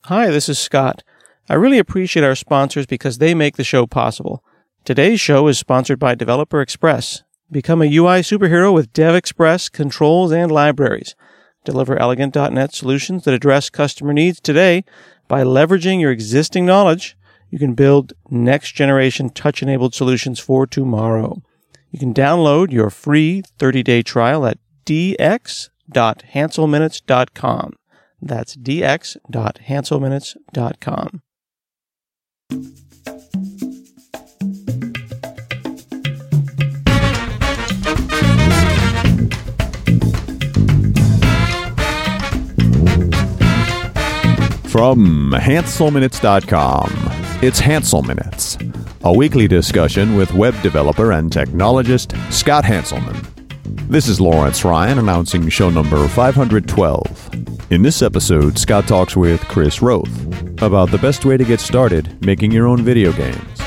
Hi, this is Scott. I really appreciate our sponsors because they make the show possible. Today's show is sponsored by Developer Express. Become a UI superhero with DevExpress controls and libraries. Deliver elegant .NET solutions that address customer needs today. By leveraging your existing knowledge, you can build next-generation touch-enabled solutions for tomorrow. You can download your free 30-day trial at dx.hanselminutes.com. That's dx.hanselminutes.com. From hanselminutes.com, it's Hansel Minutes, a weekly discussion with web developer and technologist Scott Hanselman. This is Lawrence Ryan announcing show number 512. In this episode, Scott talks with Chris Roth about the best way to get started making your own video games.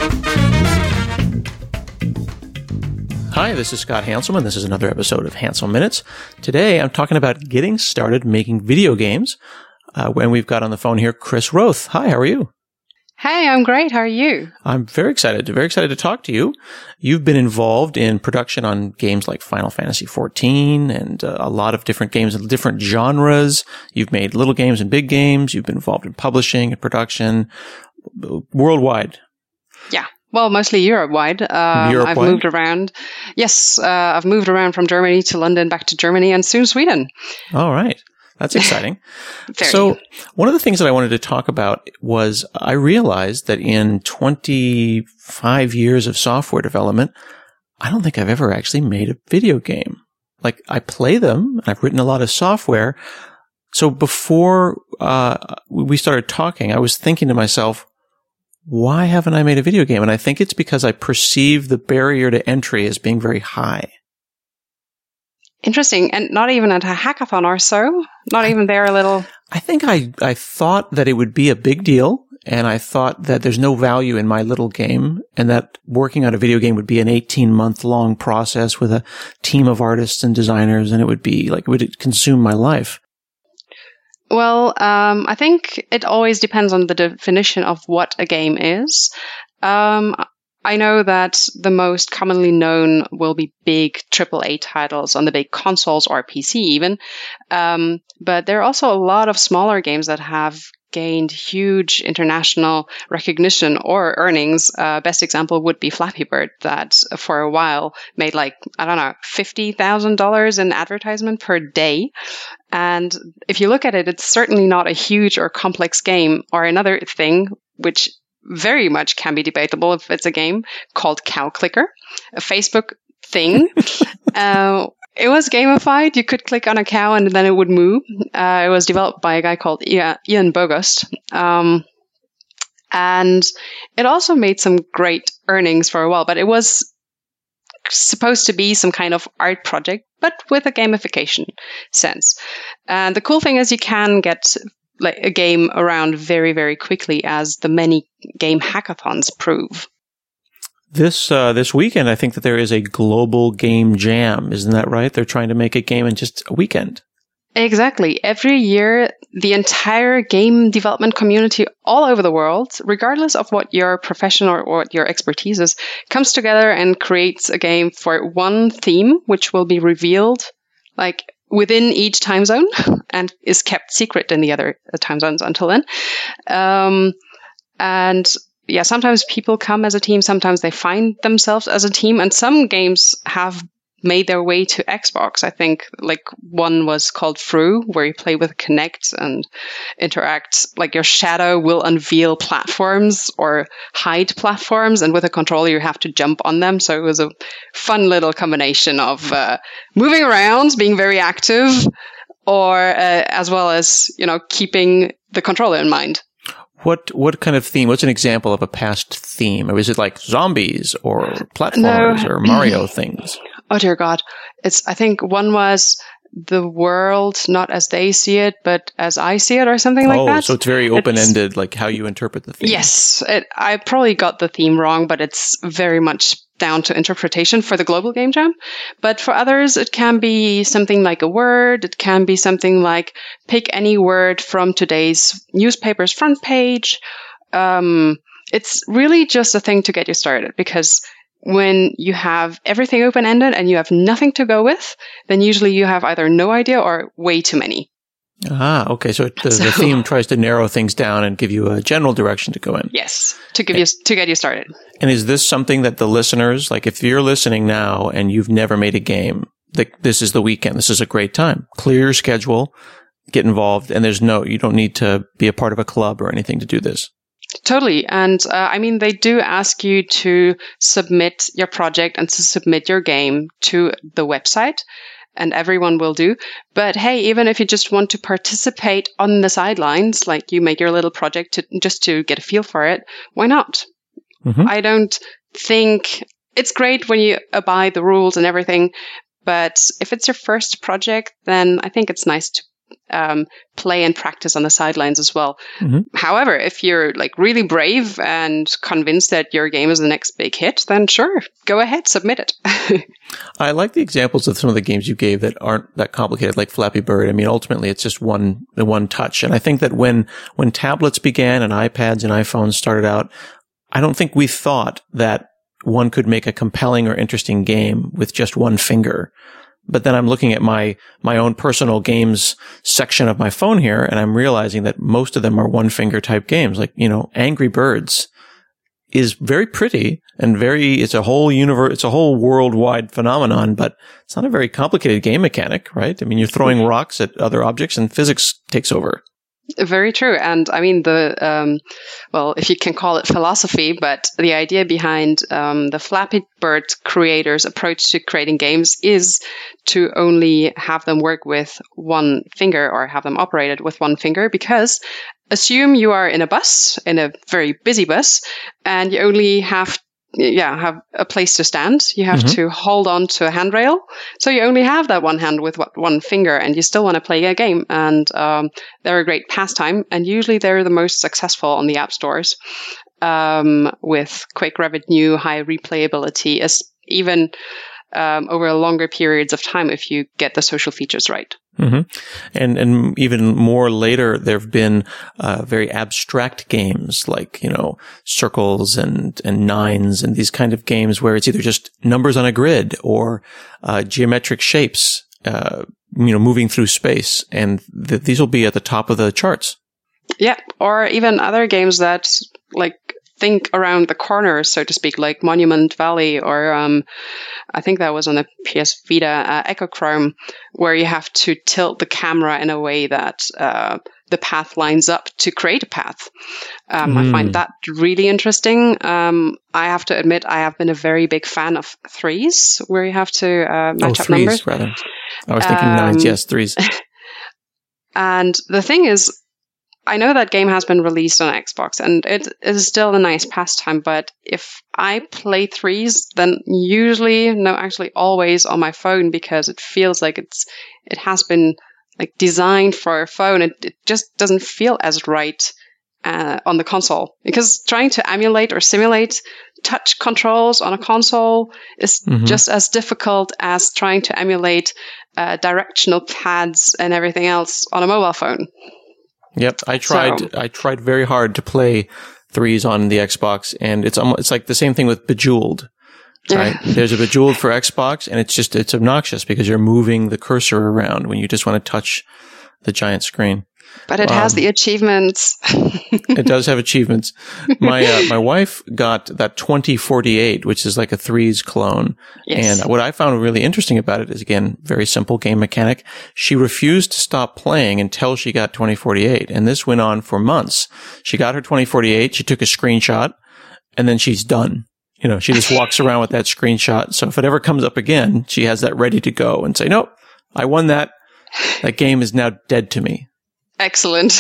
Hi, this is Scott Hanselman. This is another episode of Hansel Minutes. Today, I'm talking about getting started making video games. When we've got on the phone here Chris Roth. Hi, how are you? Hey, I'm great. How are you? I'm very excited to talk to you. You've been involved in production on games like Final Fantasy XIV and a lot of different games in different genres. You've made little games and big games. You've been involved in publishing and production worldwide. Yeah. Well, mostly Europe-wide. I've moved around. Yes, I've moved around from Germany to London, back to Germany, and soon Sweden. All right. That's exciting. So one of the things that I wanted to talk about was I realized that in 25 years of software development, I don't think I've ever actually made a video game. Like, I play them. I've written a lot of software. So before we started talking, I was thinking to myself, why haven't I made a video game? And I think it's because I perceive the barrier to entry as being very high. Interesting. And not even at a hackathon or so? Not even there a little? I think I thought that it would be a big deal, and I thought that there's no value in my little game, and that working on a video game would be an 18-month-long process with a team of artists and designers, and it would consume my life. Well, I think it always depends on the definition of what a game is. I know that the most commonly known will be big AAA titles on the big consoles or PC even. But there are also a lot of smaller games that have gained huge international recognition or earnings. Best example would be Flappy Bird, that for a while made $50,000 in advertisement per day. And if you look at it, it's certainly not a huge or complex game. Or another thing, which very much can be debatable if it's a game, called Cow Clicker, a Facebook thing. It was gamified. You could click on a cow and then it would moo. It was developed by a guy called Ian Bogost. And it also made some great earnings for a while, but it was supposed to be some kind of art project, but with a gamification sense. And the cool thing is you can get like a game around very, very quickly, as the many game hackathons prove. This weekend, I think that there is a global game jam. Isn't that right? They're trying to make a game in just a weekend. Exactly. Every year, the entire game development community all over the world, regardless of what your profession or what your expertise is, comes together and creates a game for one theme, which will be revealed within each time zone and is kept secret in the other time zones until then. And yeah, sometimes people come as a team, sometimes they find themselves as a team, and some games have made their way to Xbox. I think one was called Through, where you play with Kinect and interact, your shadow will unveil platforms or hide platforms, and with a controller you have to jump on them. So it was a fun little combination of moving around, being very active, or as well as keeping the controller in mind. What kind of theme? What's an example of a past theme? Or is it like zombies or platformers or Mario things? Oh dear God. I think one was the world not as they see it, but as I see it, or something like that. Oh, so it's very open-ended, like how you interpret the theme. Yes. I probably got the theme wrong, but it's very much down to interpretation for the global game jam. But for others, it can be something like a word. It can be something like pick any word from today's newspaper's front page. It's really just a thing to get you started, because when you have everything open-ended and you have nothing to go with, then usually you have either no idea or way too many. Ah, okay. So the theme tries to narrow things down and give you a general direction to go in. Yes, to get you started. And is this something that the listeners, like if you're listening now and you've never made a game, this is the weekend. This is a great time. Clear your schedule, get involved, and you don't need to be a part of a club or anything to do this. Totally. And they do ask you to submit your project and to submit your game to the website, and everyone will do. But hey, even if you just want to participate on the sidelines, like you make your little project just to get a feel for it, why not? Mm-hmm. I don't think it's great when you abide the rules and everything, but if it's your first project, then I think it's nice to play and practice on the sidelines as well. Mm-hmm. However, if you're like really brave and convinced that your game is the next big hit, then sure, go ahead, submit it. I like the examples of some of the games you gave that aren't that complicated, like Flappy Bird. I mean, ultimately, it's just one touch. And I think that when tablets began and iPads and iPhones started out, I don't think we thought that one could make a compelling or interesting game with just one finger. But then I'm looking at my own personal games section of my phone here, and I'm realizing that most of them are one finger type games. Like, Angry Birds is very pretty and it's a whole it's a whole worldwide phenomenon, but it's not a very complicated game mechanic, right? I mean, you're throwing rocks at other objects and physics takes over. Very true. And I mean, if you can call it philosophy, but the idea behind the Flappy Bird creators' approach to creating games is to only have them work with one finger or have them operated with one finger, because assume you are in a very busy bus, and you only have a place to stand. You have to hold on to a handrail. So you only have that one hand with one finger, and you still want to play a game. And they're a great pastime. And usually they're the most successful on the app stores, with quick revenue, high replayability, even over longer periods of time if you get the social features right. Mm-hmm. And even more later, there have been very abstract games like, circles and nines and these kind of games where it's either just numbers on a grid or geometric shapes, moving through space. And these will be at the top of the charts. Yeah. Or even other games that think around the corners, so to speak, like Monument Valley, or I think that was on the PS Vita, Echochrome, where you have to tilt the camera in a way that the path lines up to create a path. I find that really interesting. I have to admit, I have been a very big fan of threes, where you have to match up threes, numbers. Rather. I was thinking nines, yes, threes. And the thing is, I know that game has been released on Xbox, and it is still a nice pastime, but if I play threes, then actually always on my phone, because it feels like it has been designed for a phone. It just doesn't feel as right on the console, because trying to emulate or simulate touch controls on a console is just as difficult as trying to emulate directional pads and everything else on a mobile phone. Yep, I tried very hard to play threes on the Xbox, and it's like the same thing with Bejeweled, right? There's a Bejeweled for Xbox, and it's obnoxious because you're moving the cursor around when you just want to touch the giant screen. But it has the achievements. It does have achievements. My wife got that 2048, which is like a threes clone. Yes. And what I found really interesting about it is, again, very simple game mechanic. She refused to stop playing until she got 2048. And this went on for months. She got her 2048. She took a screenshot, and then she's done. She just walks around with that screenshot. So if it ever comes up again, she has that ready to go and say, nope, I won that. That game is now dead to me. Excellent.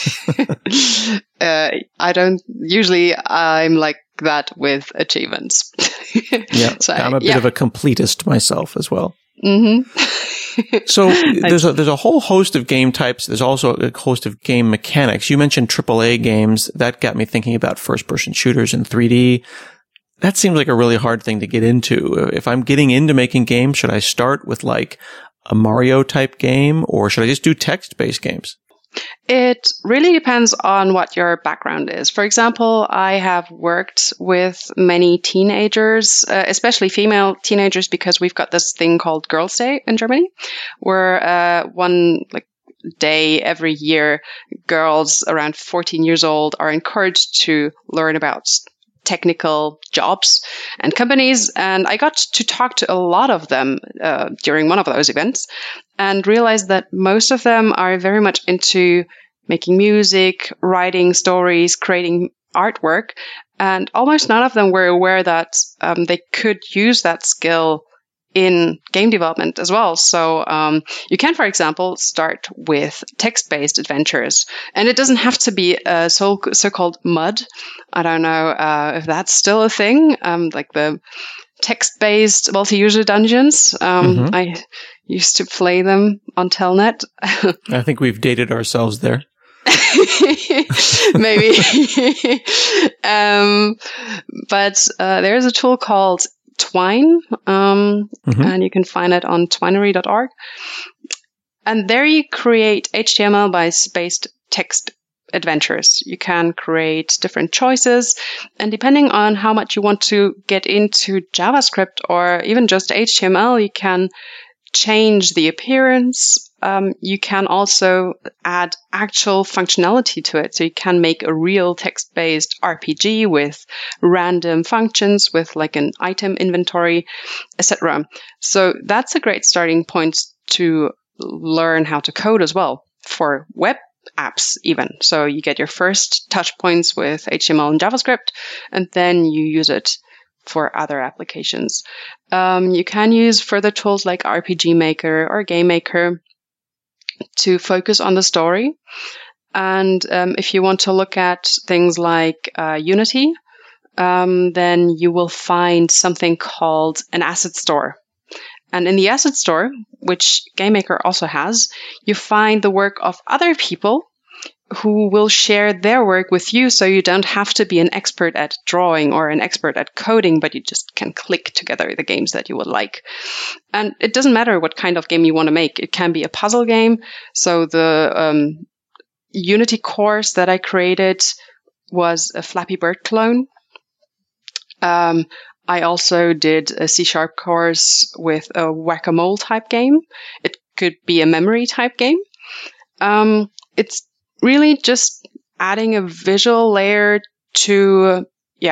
I'm like that with achievements. Yeah, so, I'm a bit of a completist myself as well. Mm-hmm. So there's a whole host of game types. There's also a host of game mechanics. You mentioned AAA games. That got me thinking about first-person shooters in 3D. that seems like a really hard thing to get into. If I'm getting into making games, should I start with like a Mario type game, or should I just do text-based games? It really depends on what your background is. For example, I have worked with many teenagers, especially female teenagers, because we've got this thing called Girls' Day in Germany, where one day every year, girls around 14 years old are encouraged to learn about technical jobs and companies. And I got to talk to a lot of them during one of those events and realized that most of them are very much into making music, writing stories, creating artwork. And almost none of them were aware that they could use that skill in game development as well. So you can, for example, start with text-based adventures. And it doesn't have to be so-called MUD. I don't know if that's still a thing, like the text-based multi-user dungeons. I used to play them on Telnet. I think we've dated ourselves there. Maybe. But there's a tool called Twine, and you can find it on twinery.org. And there you create HTML-based text adventures. You can create different choices, and depending on how much you want to get into JavaScript or even just HTML, you can change the appearance. You can also add actual functionality to it. So you can make a real text-based RPG with random functions, with like an item inventory, etc. So that's a great starting point to learn how to code as well for web apps even. So you get your first touch points with HTML and JavaScript, and then you use it for other applications. You can use further tools like RPG Maker or Game Maker to focus on the story. And if you want to look at things like Unity, then you will find something called an asset store. And in the asset store, which GameMaker also has, you find the work of other people who will share their work with you, so you don't have to be an expert at drawing or an expert at coding, but you just can click together the games that you would like. And it doesn't matter what kind of game you want to make. It can be a puzzle game. So the Unity course that I created was a Flappy Bird clone. I also did a C# course with a Whack-A-Mole type game. It could be a memory type game. It's really just adding a visual layer to,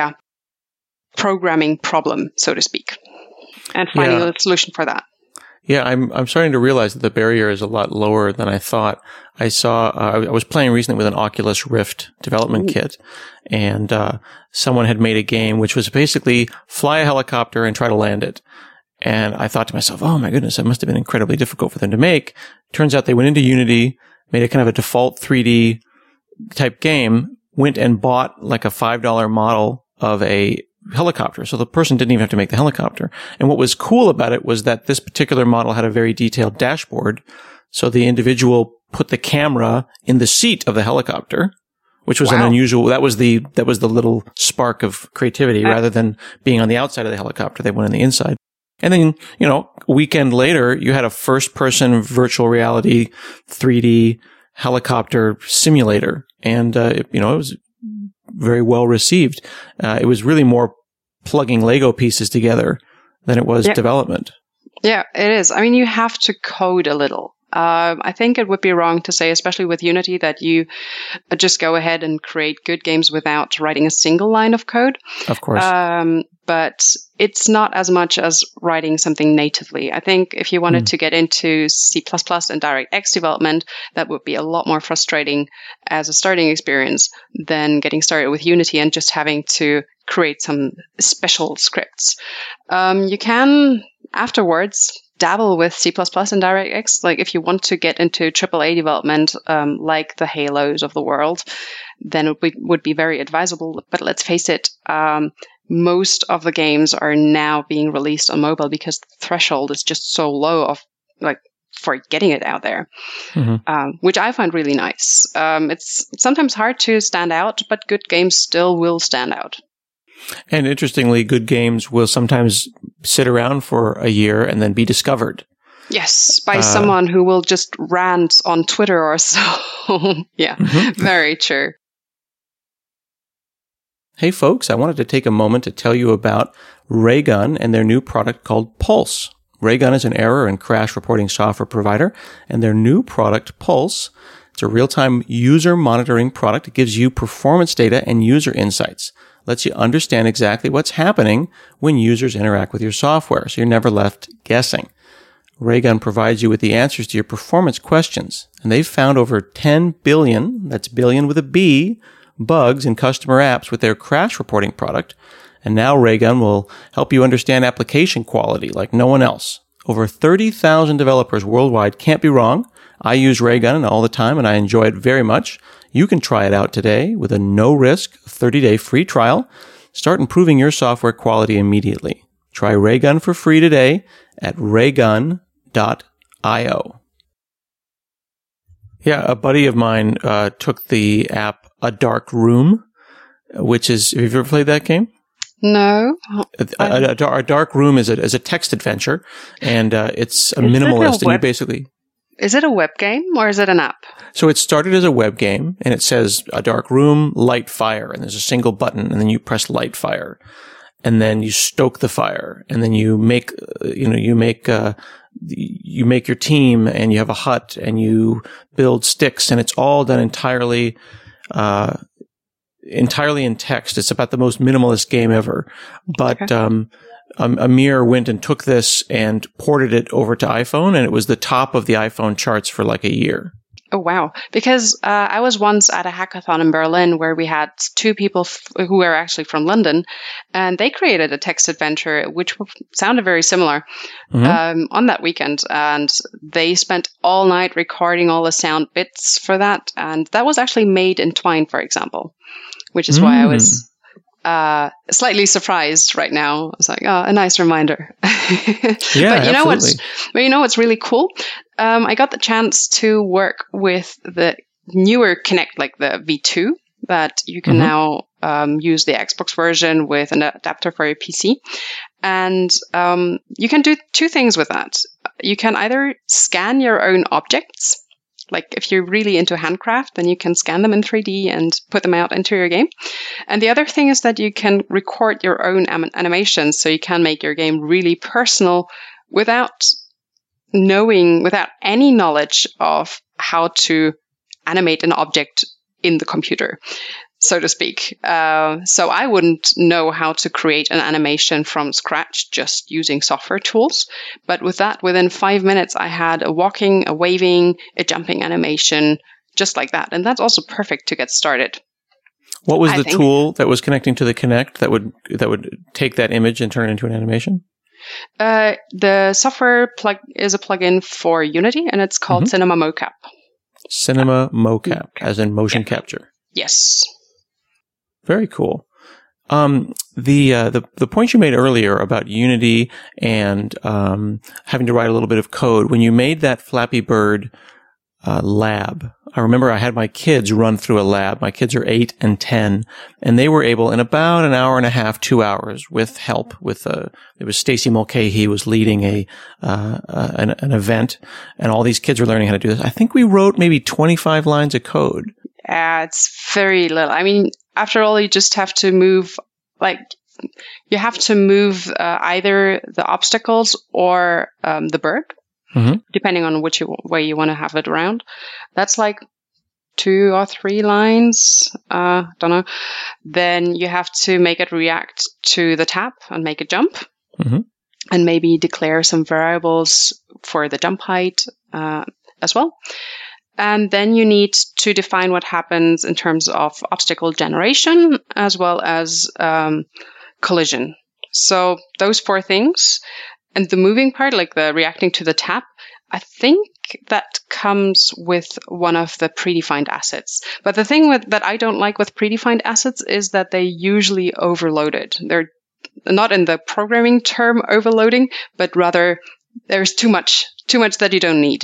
programming problem, so to speak, and finding a solution for that. Yeah, I'm starting to realize that the barrier is a lot lower than I thought. I saw, I was playing recently with an Oculus Rift development kit, and someone had made a game which was basically fly a helicopter and try to land it. And I thought to myself, oh my goodness, that must have been incredibly difficult for them to make. Turns out they went into Unity, made a kind of a default 3D type game, went and bought like a $5 model of a helicopter. So the person didn't even have to make the helicopter. And what was cool about it was that this particular model had a very detailed dashboard. So the individual put the camera in the seat of the helicopter, which was an unusual, that was the little spark of creativity. Rather than being on the outside of the helicopter, they went on the inside. And then, a weekend later, you had a first-person virtual reality 3D helicopter simulator. And, it was very well received. It was really more plugging Lego pieces together than it was development. Yeah, it is. I mean, you have to code a little. I think it would be wrong to say, especially with Unity, that you just go ahead and create good games without writing a single line of code. Of course. But it's not as much as writing something natively. I think if you wanted to get into C++ and DirectX development, that would be a lot more frustrating as a starting experience than getting started with Unity and just having to create some special scripts. You can afterwards dabble with C++ and DirectX. Like if you want to get into AAA development, like the Halos of the world, then it would be very advisable. But let's face it, most of the games are now being released on mobile because the threshold is just so low for getting it out there, which I find really nice. It's sometimes hard to stand out, but good games still will stand out. And interestingly, good games will sometimes sit around for a year and then be discovered. Yes, by someone who will just rant on Twitter or so. Yeah, very true. Hey folks, I wanted to take a moment to tell you about Raygun and their new product called Pulse. Raygun is an error and crash reporting software provider, and their new product, Pulse, it's a real-time user monitoring product. It gives you performance data and user insights. Lets you understand exactly what's happening when users interact with your software, so you're never left guessing. Raygun provides you with the answers to your performance questions, and they've found over 10 billion, that's billion with a B, bugs in customer apps with their crash reporting product. And now Raygun will help you understand application quality like no one else. Over 30,000 developers worldwide can't be wrong. I use Raygun all the time, and I enjoy it very much. You can try it out today with a no-risk 30-day free trial. Start improving your software quality immediately. Try Raygun for free today at raygun.io. Yeah, a buddy of mine took the app A Dark Room, which is, have you ever played that game? No. A Dark Room is a text adventure, and it's a minimalist, and you basically... Is it a web game or is it an app? So it started as a web game, and it says A Dark Room, light fire, and there's a single button, and then you press light fire, and then you stoke the fire, and then you make your team, and you have a hut, and you build sticks, and it's all done entirely in text. It's about the most minimalist game ever. But Amir went and took this and ported it over to iPhone, and it was the top of the iPhone charts for like a year. Oh, wow. Because I was once at a hackathon in Berlin where we had two people who were actually from London, and they created a text adventure which sounded very similar on that weekend. And they spent all night recording all the sound bits for that. And that was actually made in Twine, for example, which is why I was slightly surprised right now. I was like, oh, a nice reminder. Yeah, but you know what's really cool? I got the chance to work with the newer Kinect, like the V2, that you can now use the Xbox version with an adapter for your PC. And you can do two things with that. You can either scan your own objects. Like if you're really into handcraft, then you can scan them in 3D and put them out into your game. And the other thing is that you can record your own animations, so you can make your game really personal without any knowledge of how to animate an object in the computer, so to speak. So I wouldn't know how to create an animation from scratch just using software tools. But with that, within 5 minutes, I had a walking, a waving, a jumping animation, just like that. And that's also perfect to get started. What was the tool that was connecting to the Kinect that would take that image and turn it into an animation? The software is a plugin for Unity, and it's called Cinema Mocap. Cinema Mocap, as in motion capture. Yes. Very cool. The point you made earlier about Unity and having to write a little bit of code, when you made that Flappy Bird lab, I remember I had my kids run through a lab. My kids are 8 and 10, and they were able in about an hour and a half, 2 hours, with help with it was Stacy Mulcahy was leading an event, and all these kids were learning how to do this. I think we wrote maybe 25 lines of code. It's very little. I mean, after all, you just have to move, you have to move either the obstacles or the bird, depending on which way you want to have it around. That's like 2 or 3 lines. Don't know. Then you have to make it react to the tap and make it jump, and maybe declare some variables for the jump height as well. And then you need to define what happens in terms of obstacle generation as well as collision. So those 4 things. And the moving part, like the reacting to the tap, I think that comes with one of the predefined assets. But the thing that I don't like with predefined assets is that they usually overloaded. They're not in the programming term overloading, but rather there's too much that you don't need.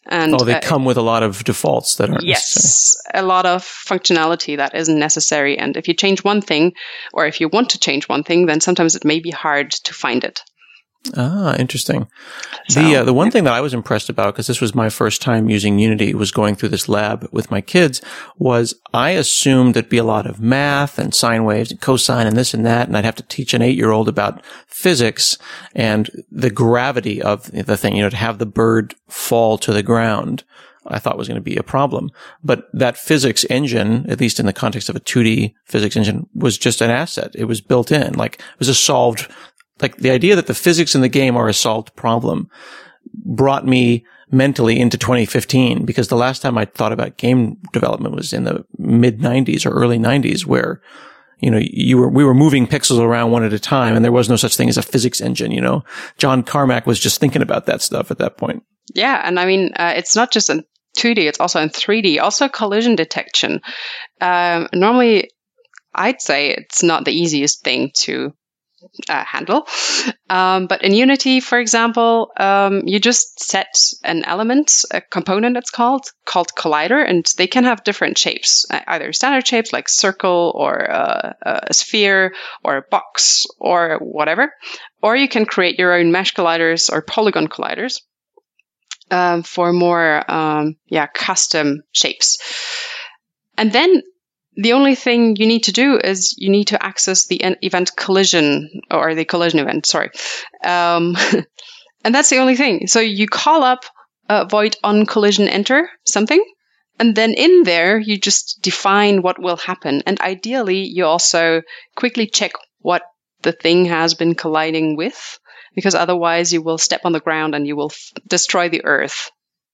And they come with a lot of defaults that aren't necessary. Yes, a lot of functionality that isn't necessary. And if you change one thing, or if you want to change one thing, then sometimes it may be hard to find it. Ah, interesting. So, the one thing that I was impressed about, because this was my first time using Unity, was going through this lab with my kids, was I assumed there'd be a lot of math and sine waves and cosine and this and that, and I'd have to teach an 8-year-old about physics and the gravity of the thing, to have the bird fall to the ground. I thought was going to be a problem. But that physics engine, at least in the context of a 2D physics engine, was just an asset. It was built in. Like, it was a solved, like the idea that the physics in the game are a solved problem brought me mentally into 2015, because the last time I thought about game development was in the mid 90s or early 90s, where, we were moving pixels around one at a time and there was no such thing as a physics engine, John Carmack was just thinking about that stuff at that point. Yeah. And I mean, it's not just in 2D, it's also in 3D, also collision detection. Normally I'd say it's not the easiest thing to handle. But in Unity, for example, you just set an element, a component it's called collider, and they can have different shapes, either standard shapes like circle or a sphere or a box or whatever. Or you can create your own mesh colliders or polygon colliders for more custom shapes. And then the only thing you need to do is you need to access the event collision, or the collision event, sorry. And that's the only thing. So you call up void on collision enter something, and then in there you just define what will happen. And ideally you also quickly check what the thing has been colliding with, because otherwise you will step on the ground and you will destroy the earth.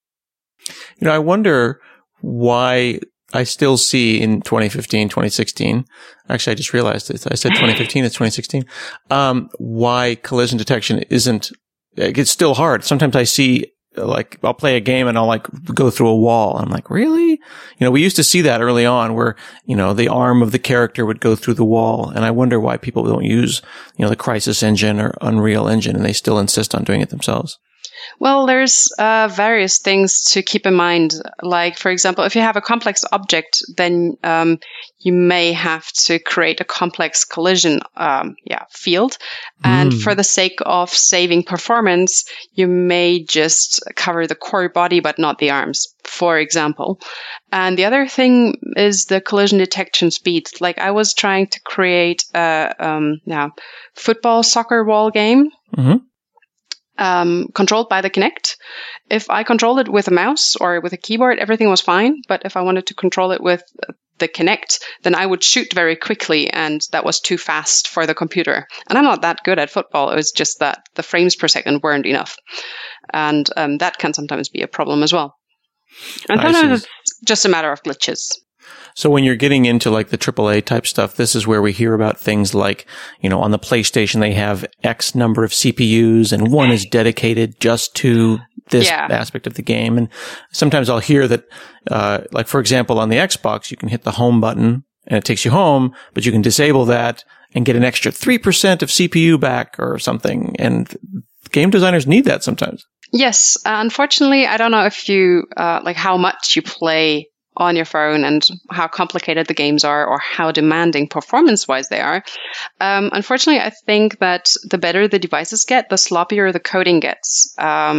I wonder why I still see in 2015, 2016, actually I just realized it. I said 2015, it's 2016, why collision detection it's still hard. Sometimes I see, like, I'll play a game and I'll go through a wall. I'm like, really? We used to see that early on where, the arm of the character would go through the wall. And I wonder why people don't use, the Crysis engine or Unreal Engine, and they still insist on doing it themselves. Well, there's various things to keep in mind. Like, for example, if you have a complex object, then you may have to create a complex collision field. And for the sake of saving performance, you may just cover the core body, but not the arms, for example. And the other thing is the collision detection speed. Like, I was trying to create a football soccer wall game. Mm-hmm. Controlled by the Kinect. If I controlled it with a mouse or with a keyboard, everything was fine. But if I wanted to control it with the Kinect, then I would shoot very quickly, and that was too fast for the computer. And I'm not that good at football. It was just that the frames per second weren't enough. And that can sometimes be a problem as well. And sometimes it's just a matter of glitches. So when you're getting into like the AAA type stuff, this is where we hear about things like, on the PlayStation, they have X number of CPUs and one is dedicated just to this aspect of the game. And sometimes I'll hear that, like, for example, on the Xbox, you can hit the home button and it takes you home, but you can disable that and get an extra 3% of CPU back or something. And game designers need that sometimes. Yes. Unfortunately, I don't know if you, how much you play on your phone and how complicated the games are or how demanding performance-wise they are. Unfortunately, I think that the better the devices get, the sloppier the coding gets.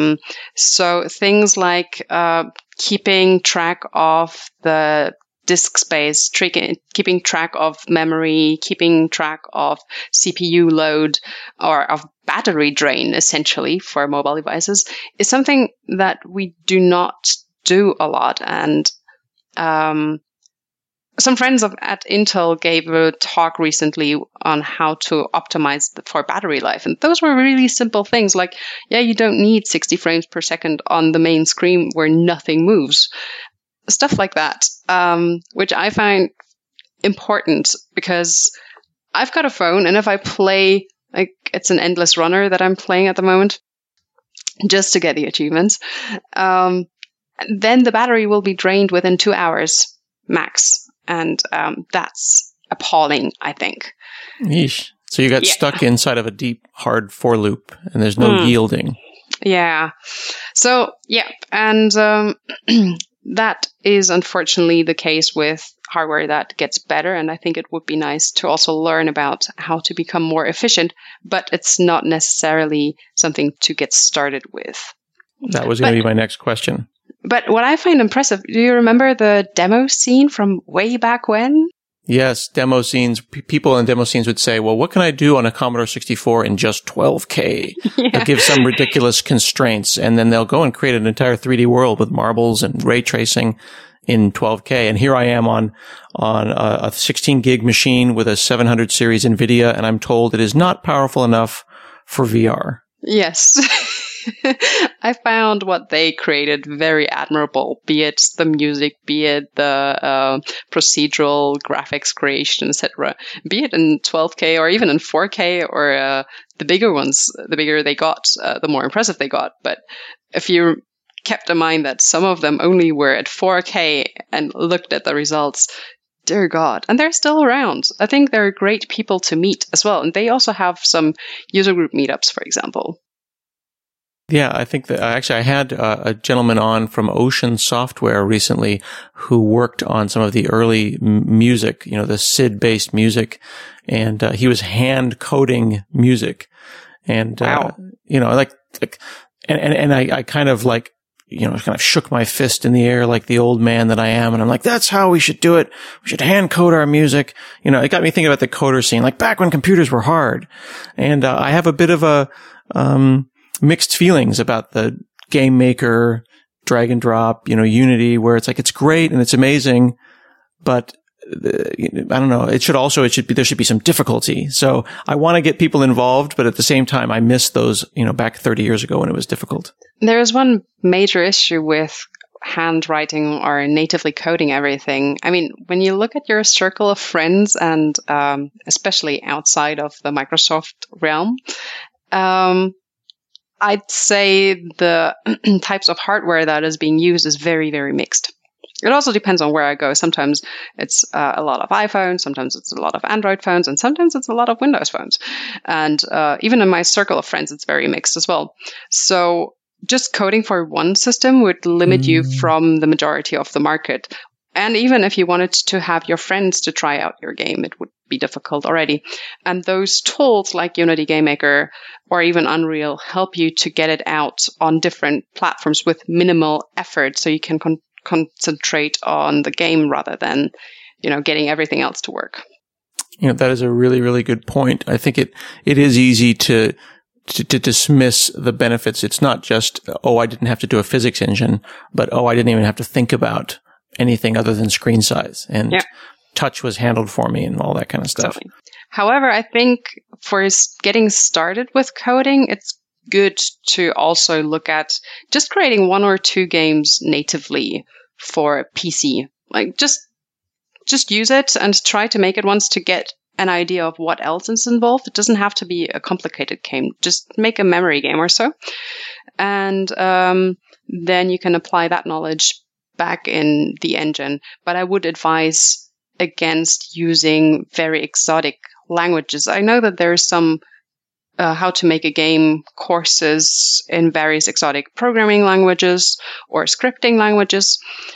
So things like keeping track of the disk space, keeping track of memory, keeping track of CPU load or of battery drain, essentially, for mobile devices, is something that we do not do a lot. And some friends at Intel gave a talk recently on how to optimize for battery life. And those were really simple things like, you don't need 60 frames per second on the main screen where nothing moves. Stuff like that, which I find important because I've got a phone, and if I play, like, it's an endless runner that I'm playing at the moment just to get the achievements, then the battery will be drained within 2 hours max. And that's appalling, I think. Yeesh. So you got stuck inside of a deep, hard for loop, and there's no yielding. Yeah. So, yeah. And that is unfortunately the case with hardware that gets better. And I think it would be nice to also learn about how to become more efficient, but it's not necessarily something to get started with. That was going to be my next question. But what I find impressive, do you remember the demo scene from way back when? Yes, demo scenes. People in demo scenes would say, well, what can I do on a Commodore 64 in just 12K? Yeah. They'll give some ridiculous constraints, and then they'll go and create an entire 3D world with marbles and ray tracing in 12K. And here I am on a 16 gig machine with a 700 series NVIDIA, and I'm told it is not powerful enough for VR. Yes. I found what they created very admirable, be it the music, be it the procedural graphics creation, etc. Be it in 12K or even in 4K or the bigger ones, the bigger they got, the more impressive they got. But if you kept in mind that some of them only were at 4K and looked at the results, dear God. And they're still around. I think they're great people to meet as well. And they also have some user group meetups, for example. Yeah, I think that actually I had a gentleman on from Ocean Software recently who worked on some of the early music, the SID-based music, and he was hand coding music, and wow. I kind of like, kind of shook my fist in the air like the old man that I am, and I'm like, that's how we should do it. We should hand code our music. It got me thinking about the coder scene, like back when computers were hard, and I have a bit of a mixed feelings about the game maker, drag and drop, Unity, where it's like, it's great and it's amazing, but I don't know. There should be some difficulty. So I want to get people involved, but at the same time, I miss those, back 30 years ago when it was difficult. There is one major issue with handwriting or natively coding everything. I mean, when you look at your circle of friends and especially outside of the Microsoft realm, I'd say the types of hardware that is being used is very, very mixed. It also depends on where I go. Sometimes it's a lot of iPhones, sometimes it's a lot of Android phones, and sometimes it's a lot of Windows phones. And even in my circle of friends, it's very mixed as well. So just coding for one system would limit you from the majority of the market. And even if you wanted to have your friends to try out your game, it would be difficult already. And those tools like Unity Game Maker or even Unreal help you to get it out on different platforms with minimal effort, so you can concentrate on the game rather than, getting everything else to work. That is a really, really good point. I think it is easy to dismiss the benefits. It's not just, I didn't have to do a physics engine, but I didn't even have to think about anything other than screen size, and touch was handled for me and all that kind of stuff. Totally. However, I think for getting started with coding, it's good to also look at just creating 1 or 2 games natively for PC. Like just use it and try to make it once to get an idea of what else is involved. It doesn't have to be a complicated game. Just make a memory game or so. And then you can apply that knowledge back in the engine. But I would advise against using very exotic languages. I know that there's some how to make a game courses in various exotic programming languages or scripting languages.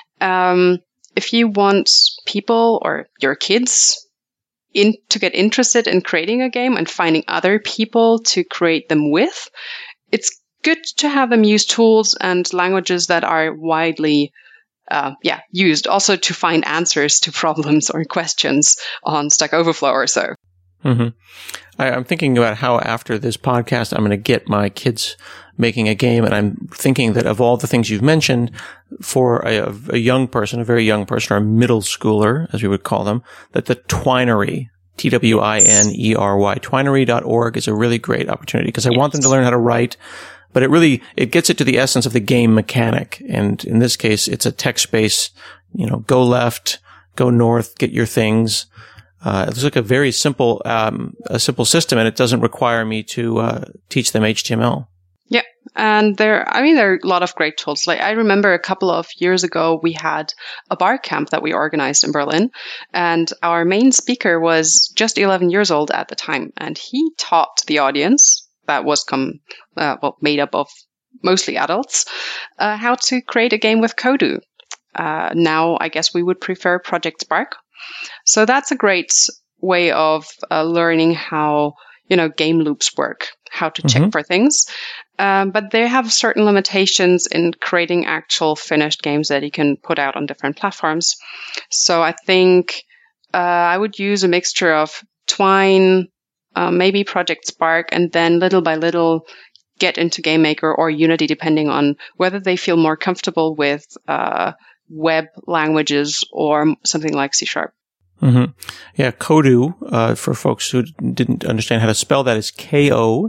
If you want people or your kids to get interested in creating a game and finding other people to create them with, it's good to have them use tools and languages that are widely used also to find answers to problems or questions on Stack Overflow or so. Mm-hmm. I'm thinking about how after this podcast, I'm going to get my kids making a game. And I'm thinking that of all the things you've mentioned, for a young person, a very young person, or a middle schooler, as we would call them, that the Twinery, Twinery, twinery.org is a really great opportunity, because I want them to learn how to write. But it gets it to the essence of the game mechanic. And in this case, it's a text-based, go left, go north, get your things. It's like a very simple system, and it doesn't require me to teach them HTML. Yeah. And there are a lot of great tools. Like I remember a couple of years ago, we had a bar camp that we organized in Berlin, and our main speaker was just 11 years old at the time. And he taught the audience that was made up of mostly adults, how to create a game with Kodoo. Now, I guess we would prefer Project Spark. So that's a great way of learning how, game loops work, how to check for things. But they have certain limitations in creating actual finished games that you can put out on different platforms. So I think I would use a mixture of Twine, maybe Project Spark, and then little by little get into GameMaker or Unity, depending on whether they feel more comfortable with web languages or something like C#. Mm-hmm. Yeah, Kodoo, for folks who didn't understand how to spell that, is KODU,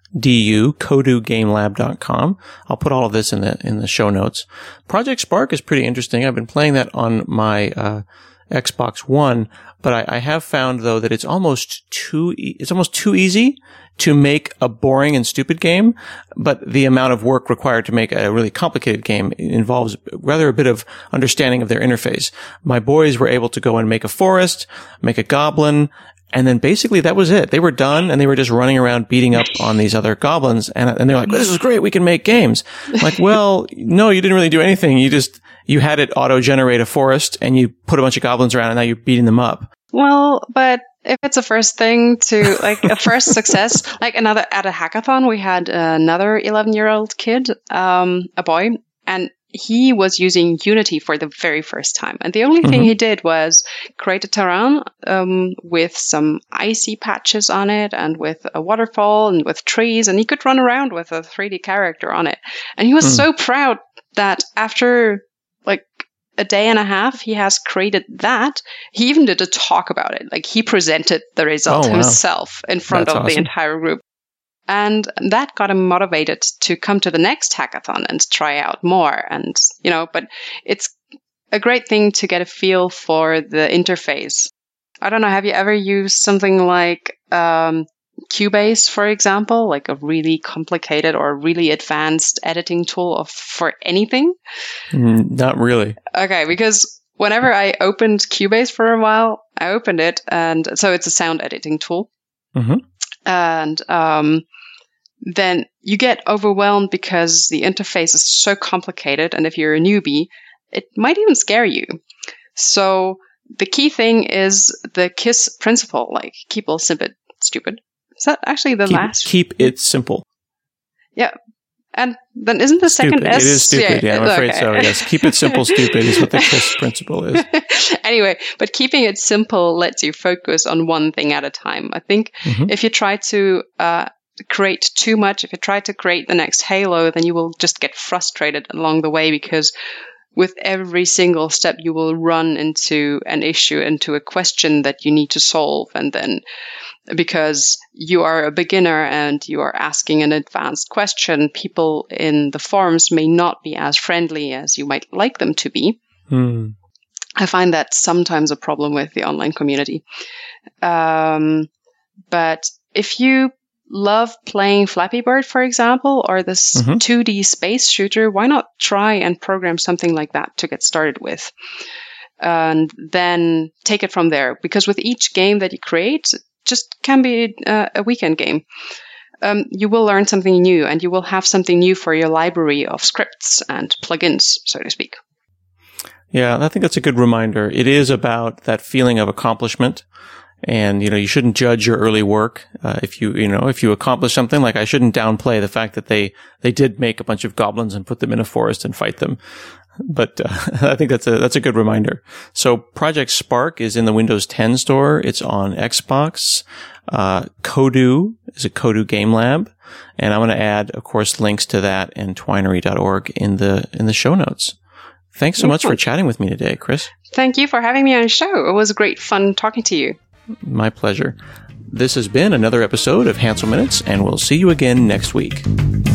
KodooGameLab.com. I'll put all of this in the show notes. Project Spark is pretty interesting. I've been playing that on my Xbox One, but I have found though that it's almost too easy to make a boring and stupid game, but the amount of work required to make a really complicated game involves rather a bit of understanding of their interface. My boys were able to go and make a forest, make a goblin, and then basically that was it. They were done and they were just running around beating up on these other goblins, and they're like, "This is great, we can make games." I'm like, well, no, you didn't really do anything. You had it auto-generate a forest and you put a bunch of goblins around and now you're beating them up. Well, but if it's a first thing to, like, a first success, like at a hackathon, we had another 11-year-old kid, a boy, and he was using Unity for the very first time. And the only thing he did was create a terrain with some icy patches on it and with a waterfall and with trees, and he could run around with a 3D character on it. And he was so proud that after a day and a half, he has created that. He even did a talk about it. Like, he presented the result himself in front of the entire group. And that got him motivated to come to the next hackathon and try out more. And, but it's a great thing to get a feel for the interface. I don't know, have you ever used something like Cubase, for example, like a really complicated or really advanced editing tool for anything? Not really. Okay, because whenever I opened Cubase for a while, I opened it, and so it's a sound editing tool. And then you get overwhelmed because the interface is so complicated, and if you're a newbie, it might even scare you. So the key thing is the KISS principle, like keep it simple, stupid. Is that actually the last? Keep it simple. Yeah. And then isn't the stupid. second S? It is stupid, yeah, I'm afraid so, yes. Keep it simple, stupid is what the KISS principle is. Anyway, but keeping it simple lets you focus on one thing at a time. I think if you try to create too much, if you try to create the next Halo, then you will just get frustrated along the way, because with every single step, you will run into an issue, into a question that you need to solve. And then because you are a beginner and you are asking an advanced question, people in the forums may not be as friendly as you might like them to be. I find that sometimes a problem with the online community. But if you love playing Flappy Bird, for example, or this 2D space shooter, why not try and program something like that to get started with? And then take it from there. Because with each game that you create, just can be a weekend game. You will learn something new, and you will have something new for your library of scripts and plugins, so to speak. Yeah, I think that's a good reminder. It is about that feeling of accomplishment. And, you shouldn't judge your early work. If you accomplish something, like, I shouldn't downplay the fact that they did make a bunch of goblins and put them in a forest and fight them. But I think that's a good reminder. So Project Spark is in the Windows 10 store. It's on Xbox. Kodoo is a Kodoo Game Lab. And I'm going to add, of course, links to that and twinery.org in the show notes. Thanks so much for chatting with me today, Chris. Thank you for having me on the show. It was great fun talking to you. My pleasure. This has been another episode of Hansel Minutes, and we'll see you again next week.